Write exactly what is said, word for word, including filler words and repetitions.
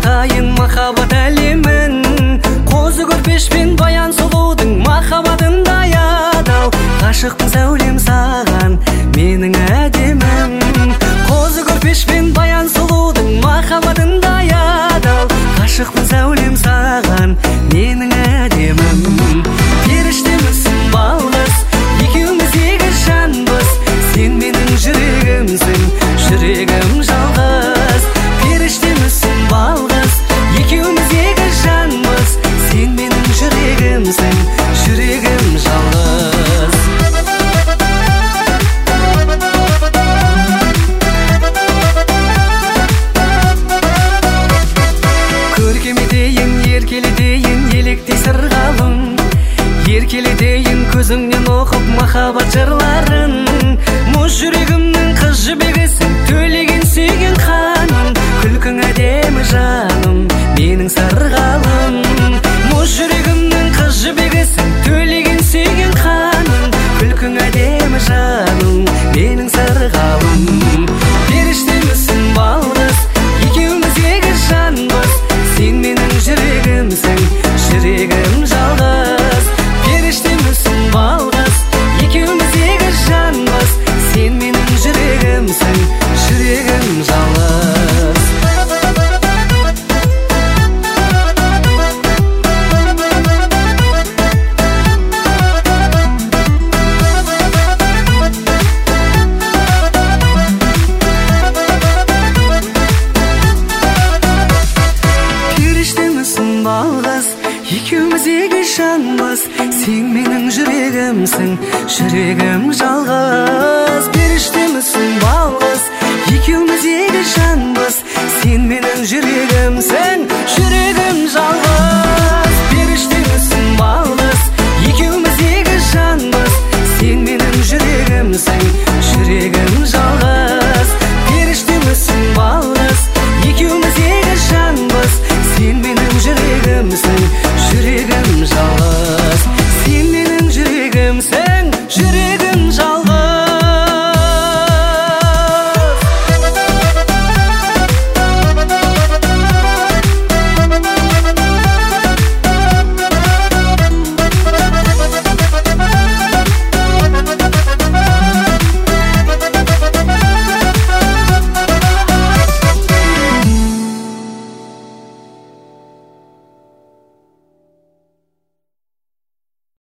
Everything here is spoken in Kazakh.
қайын махаббат әлемін, қозы көрпеш пен баян сұлудың махаббатындай адал. Ғашықпын сәулем саған, менің әдемім, қозы көрпеш пен баян сұлудың махаббатындай адал. Ғашықпын сәулем саған, менің әдемім. Періштемісің балғыз, екеуміз егіз жанбыз, сен менің жүрегімсің, жүрегім жалғыз. Періштемісің балғыз, екеуміз егіз жанбыз, сен менің жүрегімсің, жүрегім жалғыз. Көркемедейін, еркеледейін, еліктей сырғалым, еркеледейін көзіңнен оқып махаббат жырларын. Мұз жүрегімнің қыз жібегісің, төлеген сүйген ханым, күлкің әдемі жаным, менің сырғалым. Мұз жүрегімнің қыз жібегісің, төлеген сүйген ханым, күлкің әдемі жаным, менің сырғалым. Періштемісің балғыз, екеуміз егіз жанбыз, сен менің жүрегімсің, жүрегім жалғыз. Періштемісің балғыз, екеуміз егіз жанбыз, сен менің жүрегімсің, жүрегім жалғыз. Періштемісің балғыз, екеуміз егіз жанбыз, сен менің жүрегімсің, жүрегім жалғыз. Періштемісің балғыз, екеуміз егіз жанбыз, сен менің жүрегімсің, жүрегім жалғыз. Періштемісің балғыз, екеуміз егіз жанбыз, сен менің жүрегімсің, жүрегім жалғыз. Періштемісің балғыз, екеуміз егіз жанбыз, сен менің жүрегімсің, жүрегім жалғыз. Сен менің жүрегімсің, жүрегім